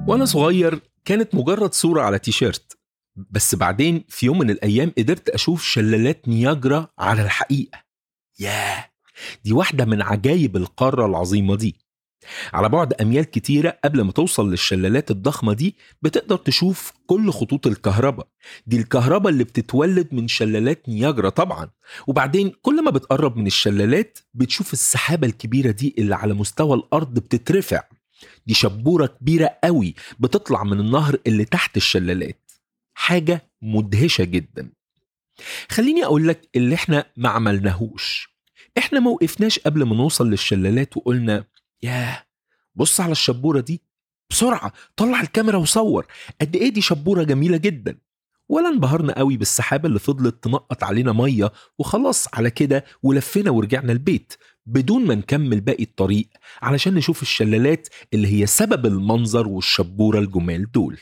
وأنا صغير كانت مجرد صورة على تيشيرت، بس بعدين في يوم من الأيام قدرت أشوف شلالات نياجرا على الحقيقة. ياه، دي واحدة من عجائب القارة العظيمة دي. على بعد أميال كتيرة قبل ما توصل للشلالات الضخمة دي بتقدر تشوف كل خطوط الكهرباء. دي الكهرباء اللي بتتولد من شلالات نياجرا طبعا. وبعدين كل ما بتقرب من الشلالات بتشوف السحابة الكبيرة دي اللي على مستوى الأرض بتترفع. دي شبورة كبيرة قوي بتطلع من النهر اللي تحت الشلالات. حاجة مدهشة جدا. خليني أقول لك اللي احنا ما عملناهوش. احنا ما وقفناش قبل ما نوصل للشلالات وقلنا ياه، بص على الشبورة دي، بسرعة طلع الكاميرا وصور قد ايه دي شبورة جميلة جدا. ولا انبهرنا قوي بالسحابة اللي فضلت تنقط علينا مية وخلاص على كده ورجعنا البيت بدون ما نكمل باقي الطريق علشان نشوف الشلالات اللي هي سبب المنظر والشبورة الجمال دول.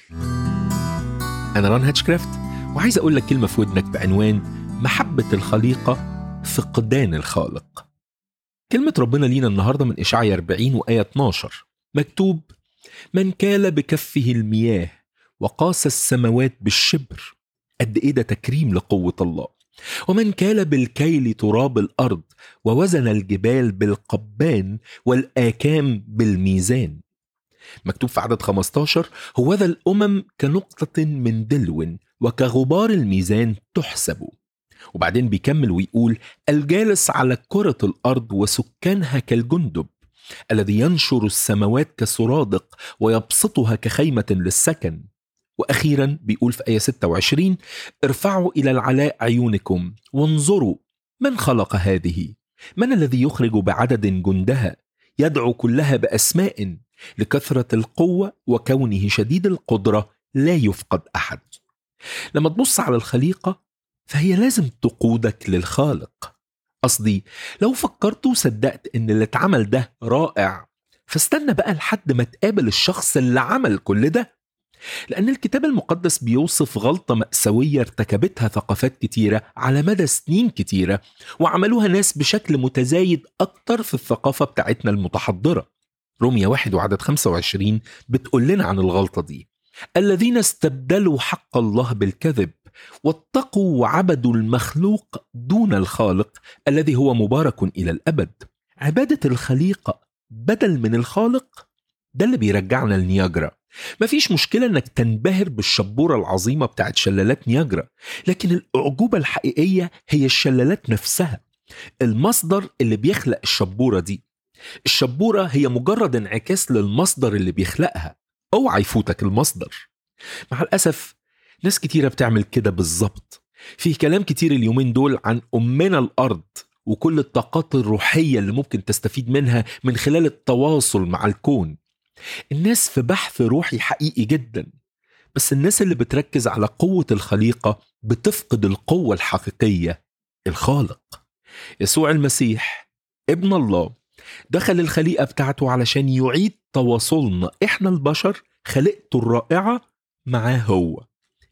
أنا ران هاتشكرافت، وعايز أقول لك كلمة في ودنك بعنوان محبة الخليقة، فقدان الخالق. كلمة ربنا لينا النهاردة من إشعياء 40 وآية 12 مكتوب: من كال بكفه المياه وقاس السماوات بالشبر. قد إيه ده تكريم لقوة الله. ومن كال بالكيل تراب الأرض ووزن الجبال بالقبان والآكام بالميزان. مكتوب في عدد 15: هوذا الأمم كنقطة من دلو وكغبار الميزان تحسب. وبعدين بيكمل ويقول: الجالس على كرة الأرض وسكانها كالجندب، الذي ينشر السماوات كسرادق ويبسطها كخيمة للسكن. وأخيرا بيقول في آية 26: ارفعوا إلى العلاء عيونكم وانظروا من خلق هذه، من الذي يخرج بعدد جندها، يدعو كلها بأسماء، لكثرة القوة وكونه شديد القدرة لا يفقد أحد. لما تبص على الخليقة فهي لازم تقودك للخالق. قصدي لو فكرت وصدقت ان اللي اتعمل ده رائع، فاستنى بقى لحد ما تقابل الشخص اللي عمل كل ده. لأن الكتاب المقدس بيوصف غلطة مأساوية ارتكبتها ثقافات كتيرة على مدى سنين كتيرة، وعملوها ناس بشكل متزايد أكتر في الثقافة بتاعتنا المتحضرة. رومية 1 وعدد 25 بتقول لنا عن الغلطة دي: الذين استبدلوا حق الله بالكذب واتقوا وعبدوا المخلوق دون الخالق الذي هو مبارك إلى الأبد. عبادة الخليقة بدل من الخالق، ده اللي بيرجعنا لنياجرا. مفيش مشكلة انك تنبهر بالشبورة العظيمة بتاعت شلالات نياجرا، لكن الأعجوبة الحقيقية هي الشلالات نفسها، المصدر اللي بيخلق الشبورة دي. الشبورة هي مجرد انعكاس للمصدر اللي بيخلقها. اوعى يفوتك المصدر. مع الأسف ناس كتيرة بتعمل كده بالظبط. فيه كلام كتير اليومين دول عن أمنا الأرض وكل الطاقات الروحية اللي ممكن تستفيد منها من خلال التواصل مع الكون. الناس في بحث روحي حقيقي جدا، بس الناس اللي بتركز على قوة الخليقة بتفقد القوة الحقيقية، الخالق. يسوع المسيح ابن الله دخل الخليقة بتاعته علشان يعيد تواصلنا إحنا البشر، خلقته الرائعة معاه هو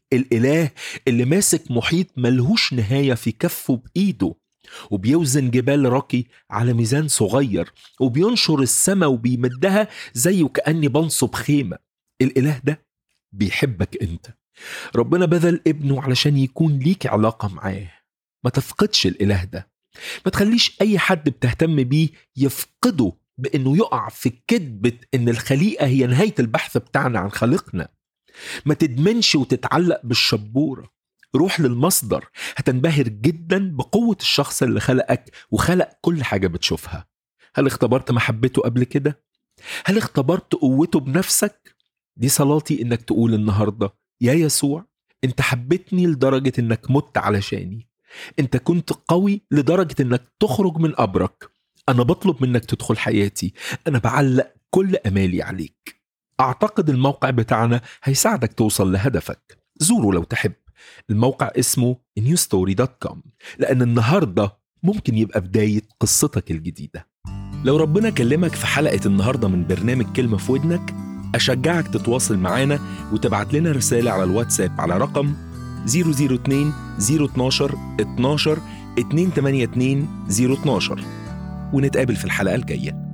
الإله اللي ماسك محيط ملهوش نهاية في كفه بإيده، وبيوزن جبال رقي على ميزان صغير، وبينشر السماء وبيمدها زي وكأني بنصب خيمة. الإله ده بيحبك أنت. ربنا بذل ابنه علشان يكون ليك علاقة معاه. ما تفقدش الإله ده. ما تخليش أي حد بتهتم بيه يفقده بأنه يقع في كذبة أن الخليقة هي نهاية البحث بتاعنا عن خالقنا. ما تدمنش وتتعلق بالشبورة. روح للمصدر، هتنبهر جدا بقوة الشخص اللي خلقك وخلق كل حاجة بتشوفها. هل اختبرت محبته قبل كده؟ هل اختبرت قوته بنفسك؟ دي صلاتي انك تقول النهاردة: يا يسوع، انت حبتني لدرجة انك مت علشاني. انت كنت قوي لدرجة انك تخرج من قبرك. انا بطلب منك تدخل حياتي. انا بعلق كل امالي عليك. اعتقد الموقع بتاعنا هيساعدك توصل لهدفك. زوره لو تحب. الموقع اسمه newstory.com، لأن النهاردة ممكن يبقى بداية قصتك الجديدة. لو ربنا كلمك في حلقة النهاردة من برنامج كلمة في ودنك، أشجعك تتواصل معانا وتبعت لنا رسالة على الواتساب على رقم 002 012 12 282 012، ونتقابل في الحلقة الجاية.